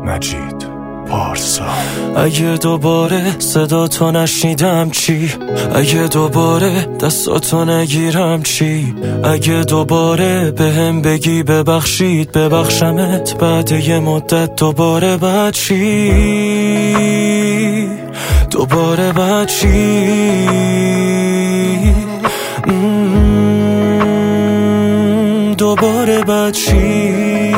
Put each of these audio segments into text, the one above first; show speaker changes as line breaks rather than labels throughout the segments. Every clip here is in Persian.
مجید پارسا.
اگه دوباره صدا تو نشنیدم چی؟ اگه دوباره دستاتو نگیرم چی؟ اگه دوباره بهم بگی ببخشید ببخشمت بعد یه مدت دوباره بعد چی؟ دوباره بعد چی؟ دوباره بعد چی؟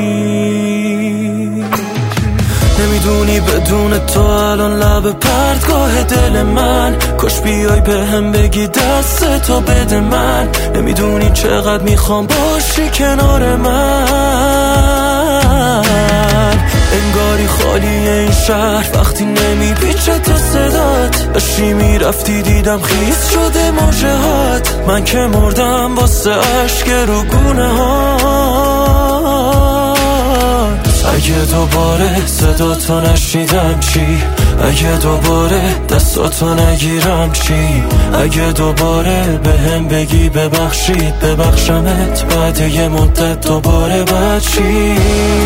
نمیدونی بدون تو الان لب پرتگاه دل من، کاش بیای بهم بگی دست تو بده من. نمیدونی چقدر میخوام باشی کنار من. انگاری خالیه این شهر وقتی نمیپیچه تو صدات. داشتی میرفتی دیدم خیس شده موجهات. من که مردم واسه عشق رو گونه ها. اگه دوباره صدا تو نشیدم چی؟ اگه دوباره دستاتو نگیرم چی؟ اگه دوباره بهم بگی ببخشید ببخشمت بعد یه مدت دوباره بعد چی؟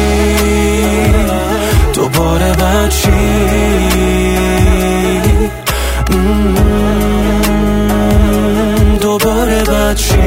دوباره بعد چی؟ دوباره بعد چی؟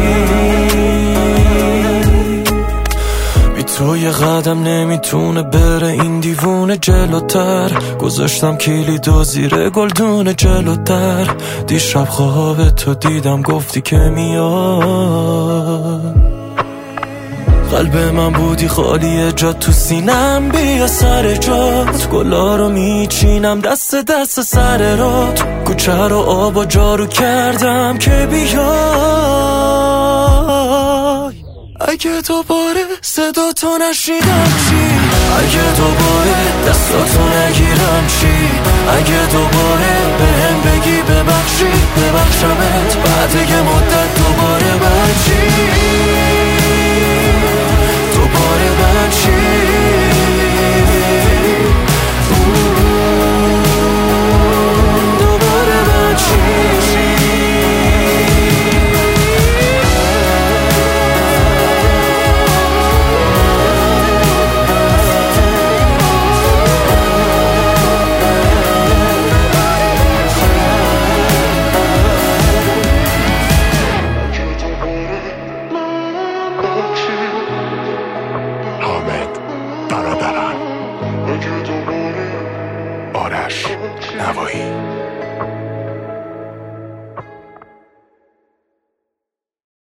تو یه قدم نمیتونه بره این دیوونه جلوتر. گذاشتم کلیدو زیر گلدون جلوتر. دیشب خواب تو دیدم گفتی که میاد. قلب من بودی خالیه جات تو سینم. بیا سر جات گلا رو میچینم دست دست سر رات. کوچه رو آب و جارو کردم که بیای. اگه دوباره صدا تو نشیدم چی؟ اگه دوباره دستاتو نگیرم چی؟ اگه دوباره بهم بگی ببخشید ببخشمت بعد یه مدت دوباره بعد چی؟ دوباره بعد چی؟ دوباره بعد چی؟
برادران آرش نوایی.